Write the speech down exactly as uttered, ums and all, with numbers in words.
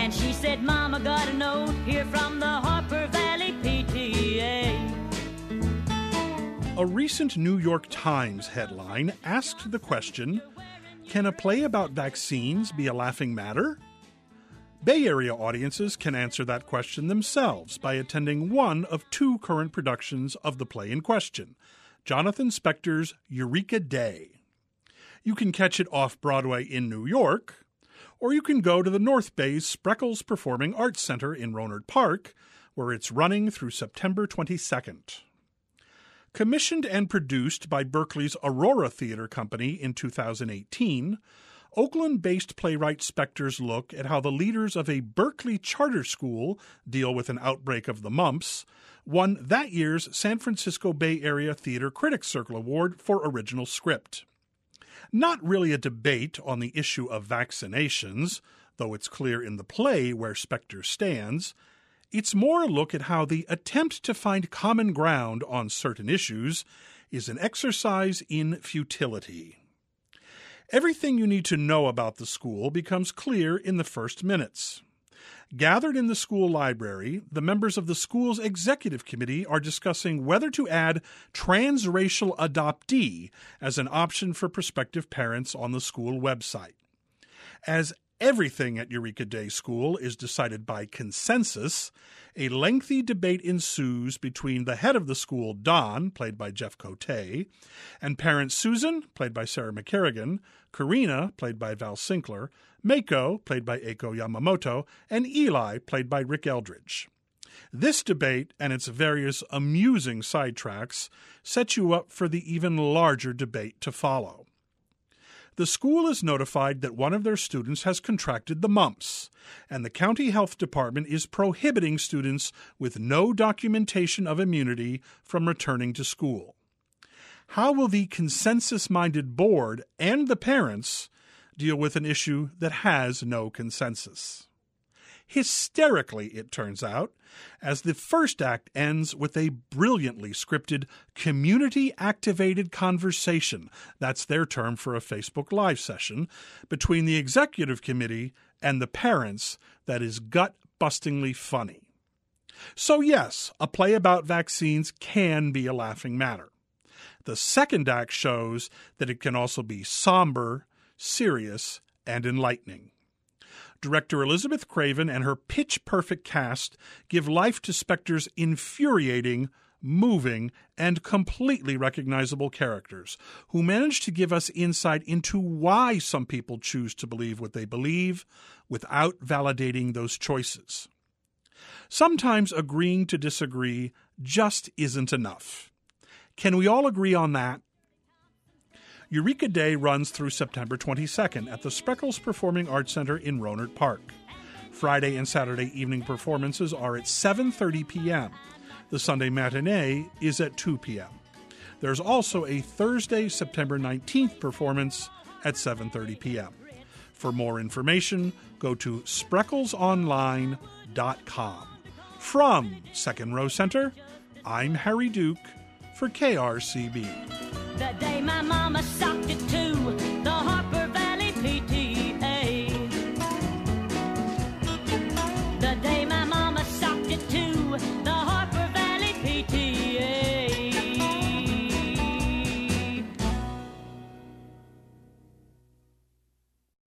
And she said, Mama, got a note here from the Harper Valley P T A. A recent New York Times headline asked the question, can a play about vaccines be a laughing matter? Bay Area audiences can answer that question themselves by attending one of two current productions of the play in question, Jonathan Spector's Eureka Day. You can catch it off-Broadway in New York, or you can go to the North Bay's Spreckels Performing Arts Center in Rohnert Park, where it's running through September twenty-second. Commissioned and produced by Berkeley's Aurora Theater Company in two thousand eighteen, Oakland-based playwright Spector's look at how the leaders of a Berkeley charter school deal with an outbreak of the mumps won that year's San Francisco Bay Area Theater Critics Circle Award for Original Script. Not really a debate on the issue of vaccinations, though it's clear in the play where Spector stands. It's more a look at how the attempt to find common ground on certain issues is an exercise in futility. Everything you need to know about the school becomes clear in the first minutes. Gathered in the school library, the members of the school's executive committee are discussing whether to add transracial adoptee as an option for prospective parents on the school website. As everything at Eureka Day School is decided by consensus, a lengthy debate ensues between the head of the school, Don, played by Jeff Cote, and parents Susan, played by Sarah McCarrigan, Karina, played by Val Sinkler, Mako, played by Eiko Yamamoto, and Eli, played by Rick Eldridge. This debate and its various amusing sidetracks set you up for the even larger debate to follow. The school is notified that one of their students has contracted the mumps, and the county health department is prohibiting students with no documentation of immunity from returning to school. How will the consensus-minded board and the parents deal with an issue that has no consensus? Hysterically, it turns out, as the first act ends with a brilliantly scripted community-activated conversation, that's their term for a Facebook Live session, between the executive committee and the parents that is gut-bustingly funny. So yes, a play about vaccines can be a laughing matter. The second act shows that it can also be somber, serious, and enlightening. Director Elizabeth Craven and her pitch-perfect cast give life to Spector's infuriating, moving, and completely recognizable characters, who manage to give us insight into why some people choose to believe what they believe without validating those choices. Sometimes agreeing to disagree just isn't enough. Can we all agree on that? Eureka Day runs through September twenty-second at the Spreckels Performing Arts Center in Rohnert Park. Friday and Saturday evening performances are at seven thirty p.m. The Sunday matinee is at two p.m. There's also a Thursday, September nineteenth performance at seven thirty p.m. For more information, go to spreckels online dot com. From Second Row Center, I'm Harry Duke for K R C B. The day my mama saw